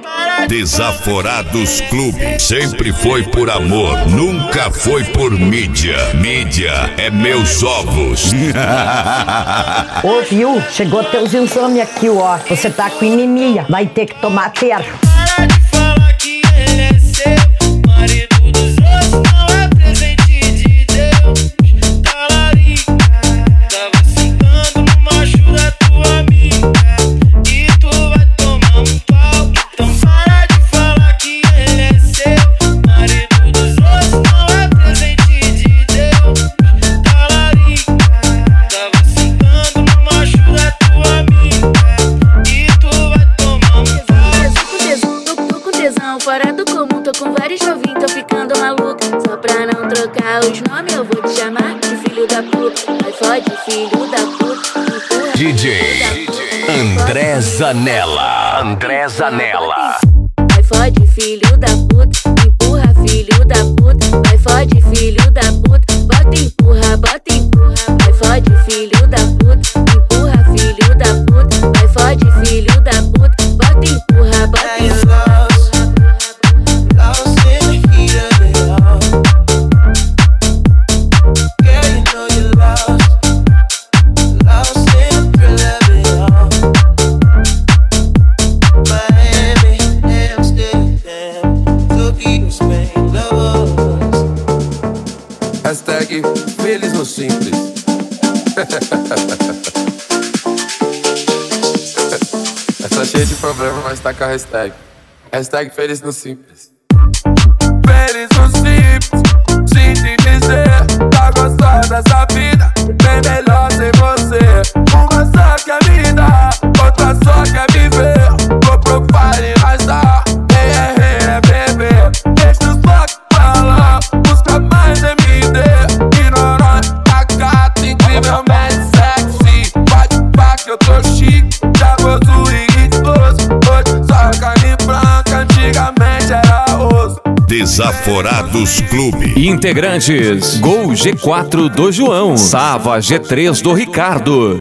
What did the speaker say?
Desaforados Clube. Sempre foi por amor, nunca foi por mídia. Mídia é meus ovos. Ô, viu? Chegou teus exames aqui, ó. Você tá com anemia, vai ter que tomar terra. Para de falar que ele é seu, marido dos outros não é presente de Deus. Talarica, tava sentando no macho da tua amiga e tu vai tomar um pau. Então para de falar que ele é seu, marido dos outros não é presente de Deus. Talarica, tava sentando no macho da tua amiga e tu vai tomar um pau. Tô com tesão fora do comum, tô com vários novinhos, tô ficando maluca. Só pra não trocar os nomes, eu vou te chamar de filho da puta. Vai fode, filho da puta. DJ André Zanella. André Zanella. Vai fode, filho da puta. Empurra, filho da puta. Vai fode, filho da puta. Bota, empurra, bota, empurra. Vai fode, filho da puta. Empurra, filho da puta. Vai fode, filho da puta. Bota, empurra, bota, empurra. Hashtag feliz no simples. Essa cheia de problema, mas tá com a hashtag. Hashtag feliz no simples. Feliz no simples, sem te dizer. Tá gostando dessa vida, bem melhor sem você. Uma só quer me dar, outra só quer viver. Vou pro party, mas dá. É beber, deixa os blocos pra lá. Busca mais MD, ignorante, a gata incrivelmente sexy. Pode pá que eu tô chique, já vou swing exploso. Hoje só carne branca, antigamente era osso. Desaforados Clube. Integrantes: Gol G4 do João, Sava G3 do Ricardo.